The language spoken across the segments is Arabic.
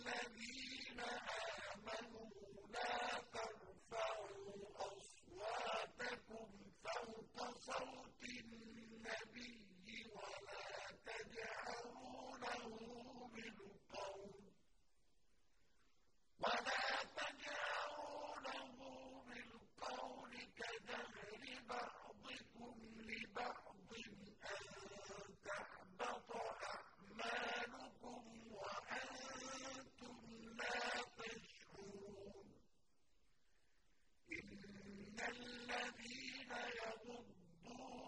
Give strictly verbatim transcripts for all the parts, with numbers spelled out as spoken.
الَّذِينَ آمَنُوا لَا تَرْفَعُوا أَصْوَاتَكُمْ فَوْقَ صَوْتِ النَّبِيِّ وَلَا تَجْهَرُوا لَهُ بِالْقَوْلِ كَجَهْرِ بَعْضِكُمْ لِبَعْضٍ أَن تَحْبَطَ أَعْمَالُكُمْ وَأَنتُمْ لَا تَشْعُرُونَ إِنَّ الَّذِينَ يَغُضُّونَ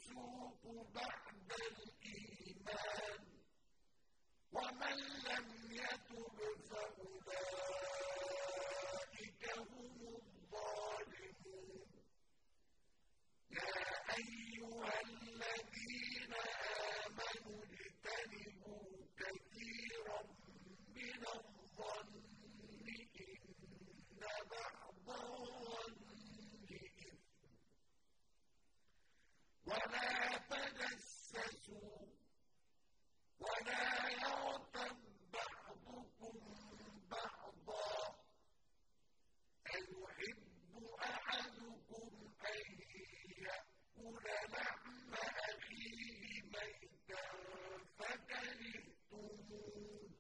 الفسوق بعد الإيمان ومن لم يتب فأولئك هم الظالمون يا أيها الذين آمنوا اجتنبوا كثيرا من الظن إن بعض الظن إثم ولا تجسسوا ولا يغتب بعضكم بعضا أيحب أحدكم أن يأكل لحم أخيه ميتا فكرهتموه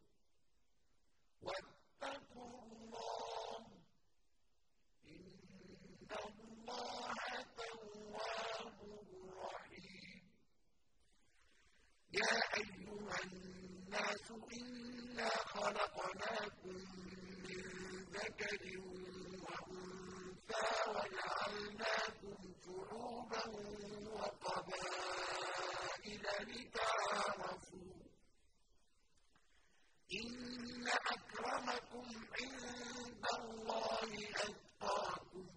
واتقوا الله إن الله تواب رحيم يا أيها الناس إنا خلقناكم من ذكر وأنثى وجعلناكم شعوبا وقبائل لتعارفوا إن أكرمكم عند الله أتقاكم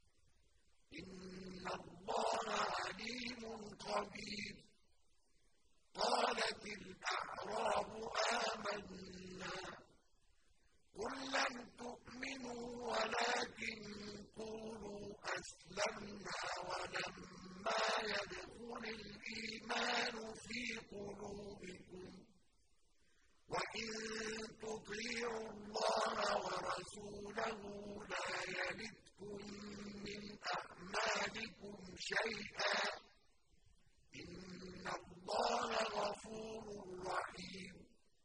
إن الله عليم خبير قالت الأعراب آمنا قل لم تؤمنوا ولكن قولوا أسلمنا ولما يدخل الإيمان في قلوبكم وإن تطيعوا الله ورسوله لا يلدكم من أعمالكم شيئا إن الله غفور رحيم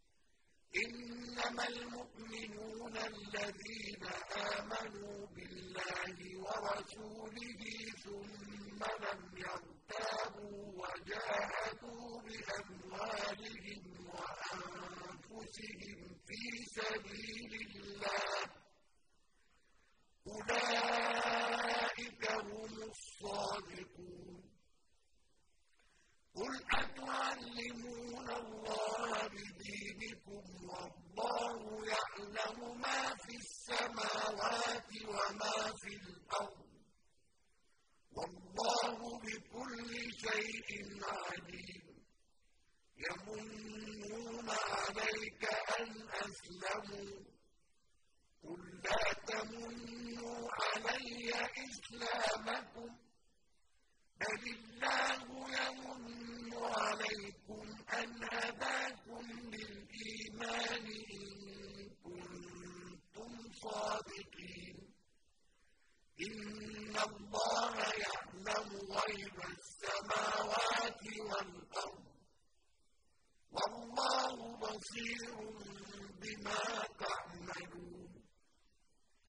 إنما المؤمنون الذين آمنوا بالله ورسوله ثم لم يرتابوا وجاهدوا بأموالهم وأنفسهم في سبيل الله أولئك هم الصادقون قل أتعلمون الله بدينكم والله يعلم ما في السماوات وما في الأرض والله بكل شيء عليم يمنون عليك أن أسلموا قل لا تمنوا علي إسلامكم بل الله يمن عليكم أن هداكم للإيمان إن كنتم صادقين إن الله يعلم غيب السماوات والأرض والله بصير بما